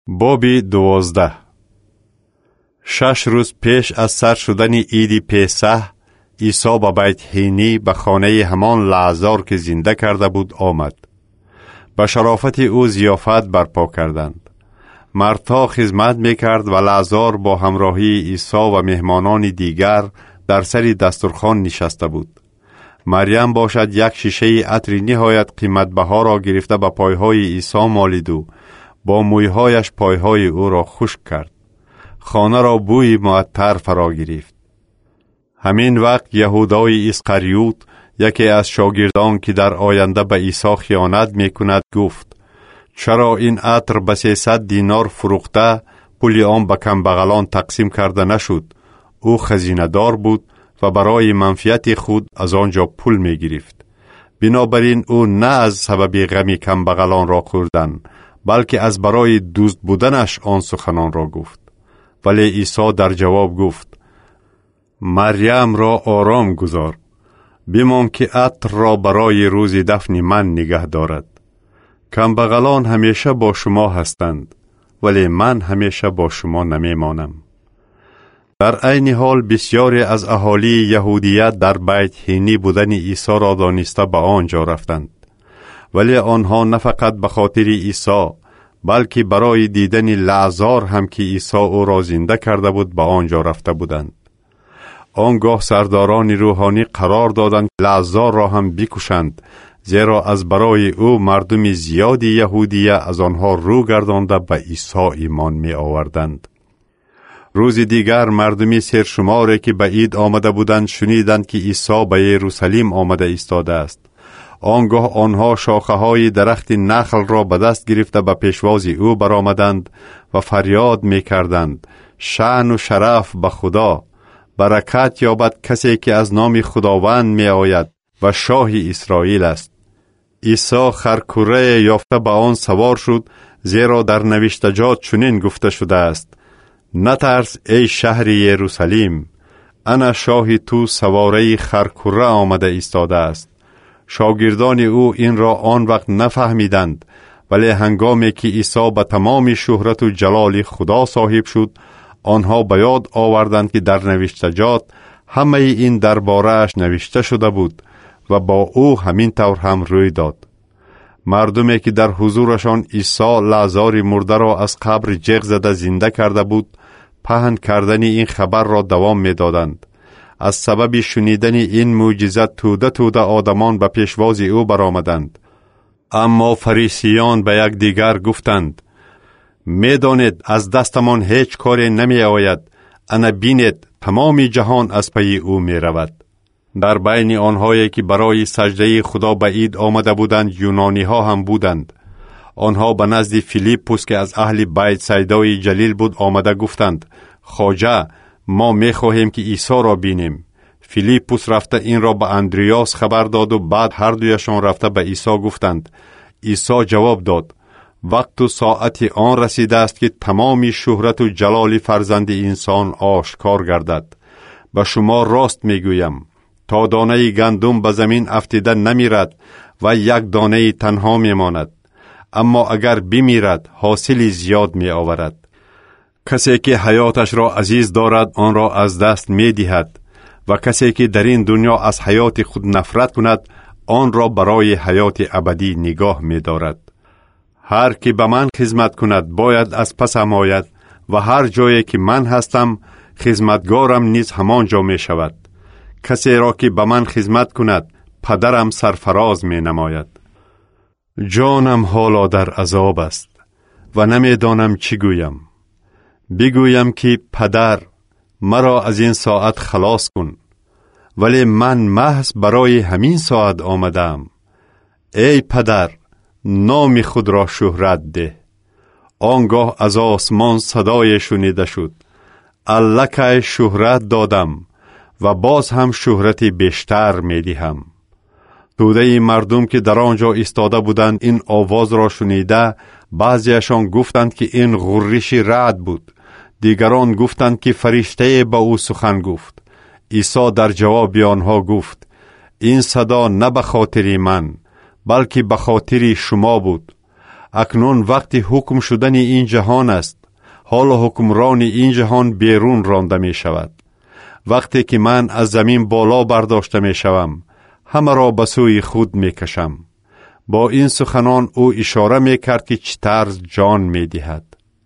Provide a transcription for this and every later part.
باب 12. 6 روز پیش از سر شدن عید پسح، عیسی به بیت حینی به خانه همان لعازر که زنده کرده بود آمد. به شرافت او ضیافت برپا کردند. مرتا خدمت میکرد و لعازر با همراهی عیسی و مهمانان دیگر در سر دسترخوان نشسته بود. مریم باشد یک شیشه عطر نهایت قیمت بها را گرفته به پایهای عیسی مالید و با مویهایش پایهای او را خشک کرد. خانه را بوی معطر فرا گرفت. همین وقت یهودای اسقریوت، یکی از شاگردان که در آینده به عیسی خیانت میکند، گفت: چرا این عطر به 300 دینار فروخته پول آن به کمبغلان تقسیم کرده نشد؟ او خزینه دار بود و برای منفعت خود از آنجا پول می گرفت. بنابراین او نه از سبب غم کمبغلان را خوردن، بلکه از برای دزد بودنش آن سخنان را گفت. ولی عیسی در جواب گفت: مریم را آرام گذار، بمان که عطر را برای روز دفن من نگه دارد. کمبغلان همیشه با شما هستند، ولی من همیشه با شما نمی مانم. در عین حال بسیاری از اهالی یهودیت در بیت حینی بودن عیسی را دانسته به آنجا رفتند. ولی آنها نه فقط به خاطر عیسی، بلکه برای دیدن لعازر هم که عیسی او را زنده کرده بود به آنجا رفته بودند. آنگاه سرداران روحانی قرار دادند لعازر را هم بکشند، زیرا از برای او مردم زیادی یهودیه از آنها رو گردانده به عیسی ایمان می آوردند. روز دیگر مردمی سرشماری که به عید آمده بودند شنیدند که عیسی به یروشلیم آمده ایستاده است. آنگاه آنها شاخه های درخت نخل را به دست گرفته به پیشواز او برآمدند و فریاد می کردند: شأن و شرف به خدا، برکت یابد کسی که از نام خداوند می آید و شاه اسرائیل است. عیسی خرکوره یافته به آن سوار شد، زیرا در نوشتجات چنین گفته شده است: نترس ای شهر یروشلیم، انا شاه تو سواره خرکوره آمده ایستاده است. شاگردان او این را آن وقت نفهمیدند، ولی هنگامی که عیسی به تمام شهرت و جلال خدا صاحب شد، آنها به یاد آوردند که در نوشتجات همه این درباره‌اش نوشته شده بود و با او همین طور هم روی داد. مردمی که در حضورشان عیسی لعازر مرده را از قبر جیغ زده زنده کرده بود، پهن کردن این خبر را دوام می دادند. از سبب شنیدن این معجزه توده آدمان به پیشواز او برآمدند. اما فریسیان به یک دیگر گفتند: می دانید از دستمان هیچ کاری نمی آید، انا بینید تمام جهان از پی او می رود. در بین آنهایی که برای سجده خدا به عید آمده بودند یونانی ها هم بودند. آنها به نزد فیلیپوس که از اهل بیت سیدای جلیل بود آمده گفتند: خواجه، ما می خواهیم که عیسی را بینیم. فیلیپوس رفته این را به اندریاس خبر داد و بعد هر دویشان رفته به عیسی گفتند. عیسی جواب داد: وقت و ساعت آن رسیده است که تمامی شهرت و جلال فرزند انسان آشکار گردد. به شما راست می گویم، تا دانه گندم به زمین افتیده نمیرد و یک دانه تنها می ماند، اما اگر بمیرد حاصل زیاد می آورد. کسی که حیاتش را عزیز دارد آن را از دست می دهد و کسی که در این دنیا از حیات خود نفرت کند آن را برای حیات ابدی نگاه می دارد. هر که به من خدمت کند باید از پسم آید و هر جایی که من هستم خدمتگارم نیز همانجا می شود. کسی را که به من خدمت کند پدرم سرفراز می نماید. جانم حالا در عذاب است و نمی دانم چی گویم. بگویم که پدر، مرا از این ساعت خلاص کن، ولی من محض برای همین ساعت آمدم. ای پدر، نام خود را شهرت ده. آنگاه از آسمان صدای شنیده شد: الک شهرت دادم و باز هم شهرت بیشتر می دهم. توده مردم که در آنجا ایستاده بودند این آواز را شنیده، بعضیشان گفتند که این غرش رعد بود، دیگران گفتند که فرشته با او سخن گفت. عیسی در جواب آنها گفت: این صدا نه به خاطر من، بلکه به خاطر شما بود. اکنون وقت حکم شدن این جهان است. حال حکمران این جهان بیرون رانده می شود. وقتی که من از زمین بالا برداشته می شوم، همه را به سوی خود می کشم. با این سخنان او اشاره می کرد که چه طرز جان می دهد.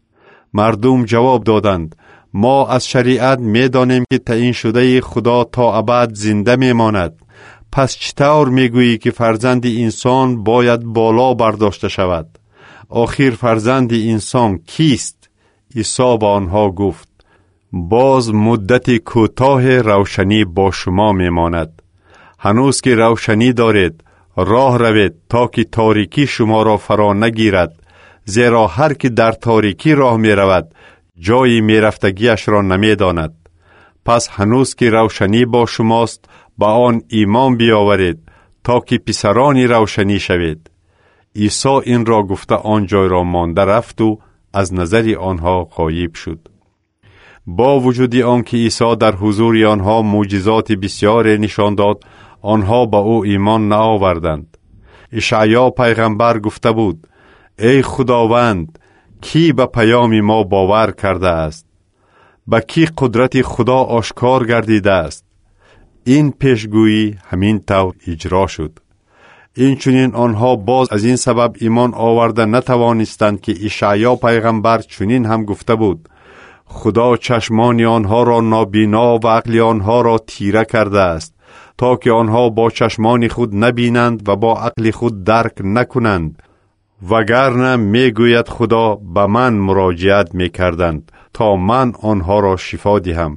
مردم جواب دادند: ما از شریعت می دانیم که تعیین شده خدا تا ابد زنده می ماند. پس چطور می گویی که فرزند انسان باید بالا برداشته شود؟ آخر فرزند انسان کیست؟ عیسی با آنها گفت: باز مدت کوتاه روشنی با شما می ماند. هنوز که روشنی دارید، راه روید تا که تاریکی شما را فرا نگیرد، زیرا هر که در تاریکی راه می رود جای می رفتگیش را نمی داند. پس هنوز که روشنی با شماست، با آن ایمان بیاورید تا که پسران روشنی شوید. عیسی این را گفته آن جای را مانده رفت و از نظر آنها غایب شد. با وجود آن که عیسی در حضور آنها معجزات بسیار نشان داد، آنها با او ایمان نآوردند. اشعیا پیغمبر گفته بود: ای خداوند، کی به پیام ما باور کرده است؟ به کی قدرت خدا آشکار گردیده است؟ این پیشگویی همین طور اجرا شد. این چنین آنها باز از این سبب ایمان آورده نتوانستند که اشعیا پیغمبر چنین هم گفته بود: خدا چشمان آنها را نابینا و عقل آنها را تیره کرده است، تا که آنها با چشمان خود نبینند و با عقل خود درک نکنند، وگرنه میگوید خدا به من مراجعت میکردند تا من آنها را شفا دهم.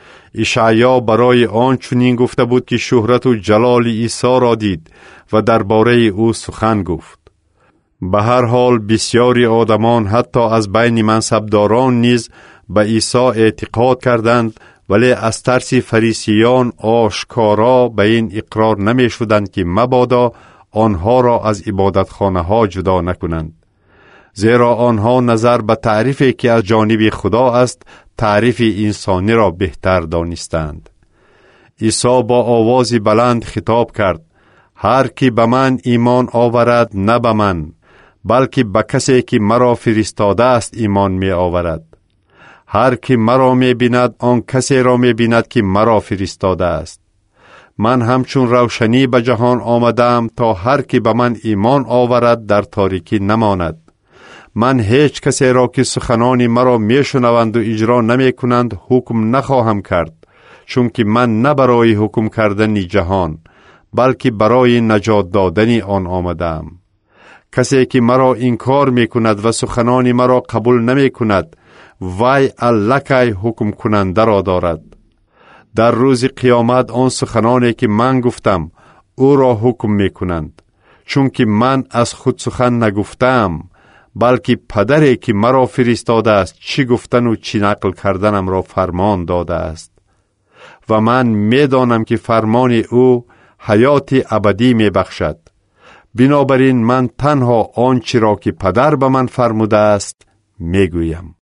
اشعیا برای آن چنین گفته بود که شهرت و جلال عیسی را دید و درباره او سخن گفت. به هر حال بسیاری آدمان حتی از بین منصبداران نیز به عیسی اعتقاد کردند، ولی از ترس فریسیان آشکارا به این اقرار نمی شدند که مبادا آنها را از عبادتخانه ها جدا نکنند، زیرا آنها نظر به تعریفی که از جانب خدا است تعریف انسانی را بهتر دانستند. عیسی با آواز بلند خطاب کرد: هر کی به من ایمان آورد نه به من، بلکه به کسی که مرا فرستاده است ایمان می آورد. هر کی مرا می بیند آن کسی را می بیند که مرا فرستاده است. من همچون روشنی به جهان آمدم تا هر کی به من ایمان آورد در تاریکی نماند. من هیچ کسی را که سخنان مرا می شنوند و اجرا نمی کنند حکم نخواهم کرد، چون که من نه برای حکم کردن جهان بلکه برای نجات دادن آن آمدم. کسی که مرا انکار می کند و سخنان مرا قبول نمی کند، وای الکی حکم کننده را دارد. در روز قیامت آن سخنانی که من گفتم او را حکم می کنند، چون که من از خود سخن نگفتم، بلکه پدری که مرا فرستاده است چی گفتن و چی نقل کردنم را فرمان داده است. و من می دانم که فرمان او حیات ابدی می بخشد. بنابراین من تنها آنچه را که پدر به من فرموده است می گویم.